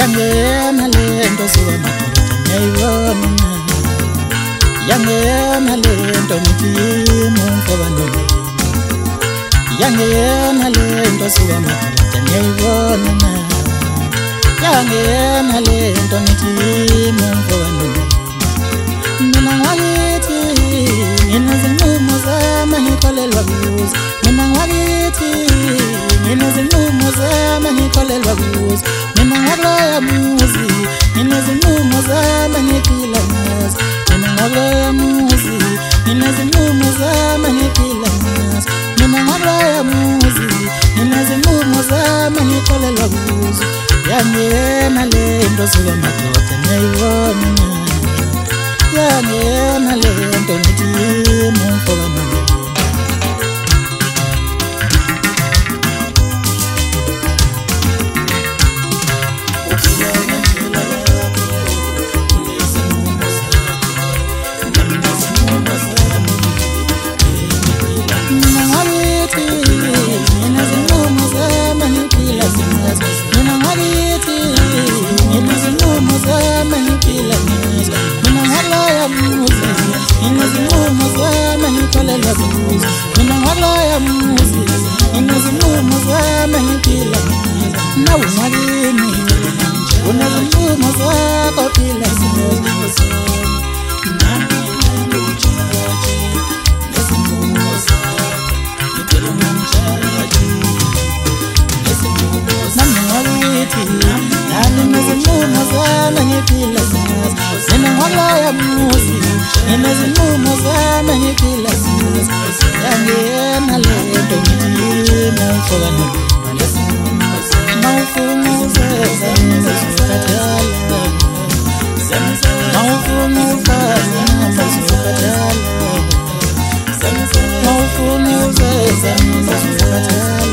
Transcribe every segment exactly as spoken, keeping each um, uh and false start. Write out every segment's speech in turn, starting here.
yangena lento suka madoda ngiyayibona yangena lento nithi mumfoka noma yangena lento suka madoda ngiyayibona yangena lento nithi mumfoka noma mina ngakithi nginazinqumo zami ngikholelwa kuzo mina ngakithi nginazinqumo zami ngikholelwa kuzo mina ngaloya muzi nginazinqumo zami ngiphila ngazo mina ngaloya muzi nginazinqumo zami ngiphila ngazo mina ngaloya muzi nginazinqumo zami ngikholelwa kuzo yangena lento suka madoda ngiyayibona yangena lento nithi mumfoka noma mina ngaloya muzi nginazinqumo zami ngiphila nawe ngakini unezinqumo zakho phila ngazo nami ngijaji nezinqumo zakho ngicela ungijaji nezinqumo nami ngakithi nami nezinqumo zami ngiphila ngazo mina ngaloya muzi nginazinqumo zami ngiphila ngazo yangena lento nithi mumfoka noma mawufuna uzeza ngizokhathala mawufuna ufazi ngizokhathala mawufuna uzeza ngizokhathala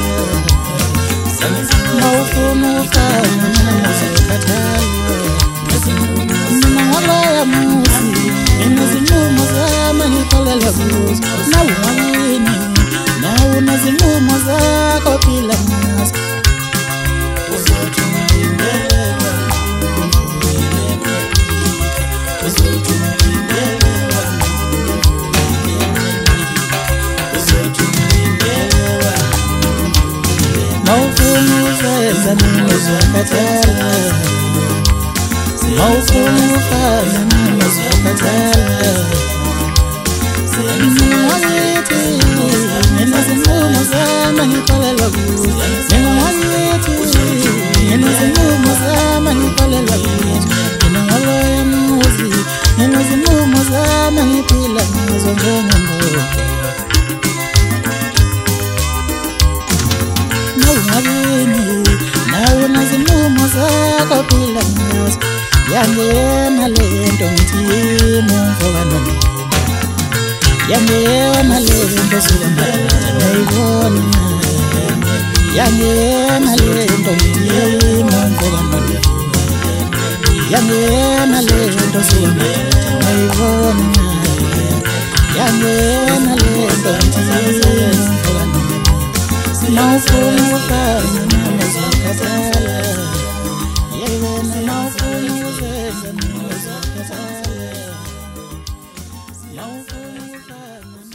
mawufuna ufazi ngizokhathala mina ngaloya muzi nginazinqumo zami ngikholelwa kuzo nawe ngakini nawe unezinqumo zakho phila ngazo uzothi ngilindele uzothi ngilindele uzothi ngilindele mawufuna uzeza ngizokhathala mawufuna ufazi ngizokhathala ngakithi nginazinqumo zami ngikholelwa kuzo mina ngakithi nginazinqumo zami ngikholelwa kuzo mina ngaloya muzi nginazinqumo zami ngiphila ngazo njengendoda nawe ngakini nawe unezinqumo zakho phila ngazo yangena lento nithi mumfoka noma yangena lento suka madoda ngiyayibona yangena lento nithi mumfoka noma yangena lento suka madoda ngiyayibona yangena lento nithi mumfoka noma mawufuna ufazi ngizokhathala yangena mawufuna uzeza ngizokhathala mawufuna ufazi